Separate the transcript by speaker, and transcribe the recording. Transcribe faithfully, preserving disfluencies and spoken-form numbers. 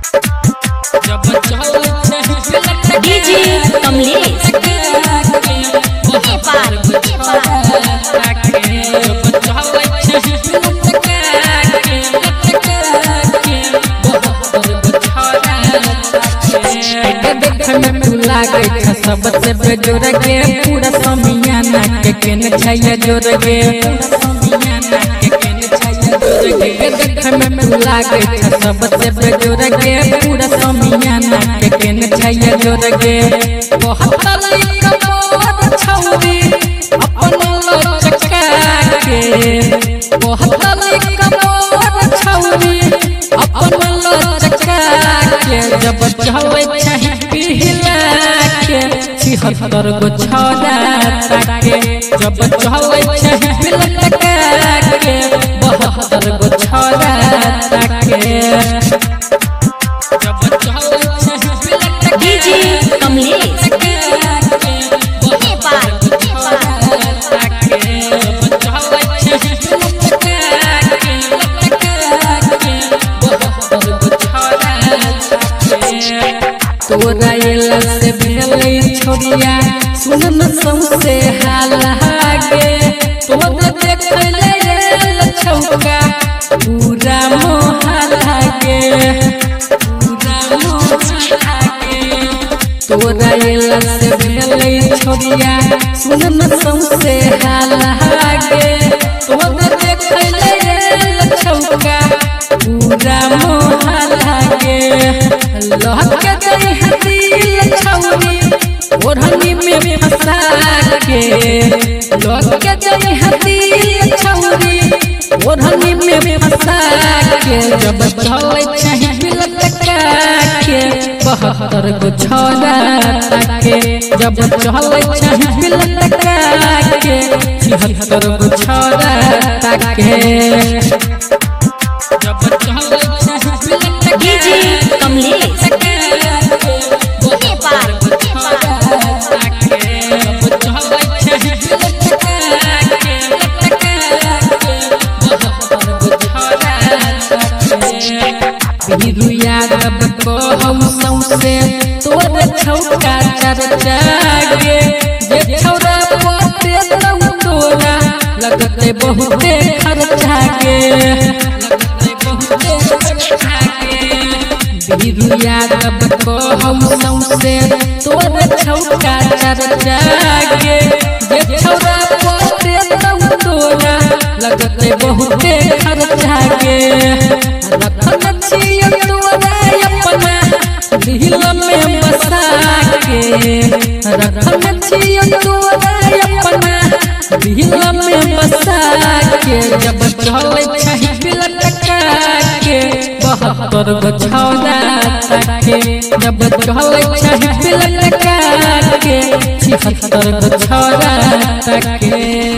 Speaker 1: DJ Kamlesh Nepal
Speaker 2: सबसे बेजोर के पूरा समियाना के केन छैया जोर गे समियाना के केन छैया जोर गे देख में लागे सबसे बेजोर के पूरा समियाना के केन छैया जोर गे बहुत लई कमर छौरी अपन लचका के बहुत लई कमर छौरी अपन लचका के जब चाहे चाहे पिहला छिहत्तर गो छौरा ताके जब चाहे चाहे लटका के बहत्तर गो छौरा ताके जब चाहे चाहे लटका
Speaker 1: डीजे कमलेश नेपाल
Speaker 2: ताके जब चाहे चाहे लटका के लटका के बहत्तर गो छौरा ताके तोरा एला से भेलै छोरिया सुन सौसे हाल हागे तोरा देखले एल छौका पूरा मोहाल हागे पूरा मोहाल हागे तोरा एला से भेलै छोरिया सुन सौसे हाल हागे तोरा देखले एल छौका पूरा मोहाल हागे लहके गई हसील छौरी ओढ़नी में फंसा के लहके गई हसील छौरी ओढ़नी में फंसा के जब चले चाहे लटका के बहत्तर गो छौरा ताके जब चले चाहे लटका के छिहत्तर गो छौरा ताके जब चले चाहे
Speaker 1: डीजे कमलेश नेपाल
Speaker 2: सौसे तोर छौका चर्चा गे जे छौरा पोते तोरा लगते बहुते खर्चा गे लगते बहुते खर्चा गे बिरुया तब कहम सौसे तोर छौका चर्चा गे जे छौरा पोते तोरा लगते बहुते खर्चा गे रखन छियो तोरा अपना दिल में बसा के रखन छियो तोरा अपना दिल में बसा के जब चले चाहे लटका के बहत्तर गो छौरा ताके जब चले चाहे लटका के छिहत्तर गो छौरा ताके।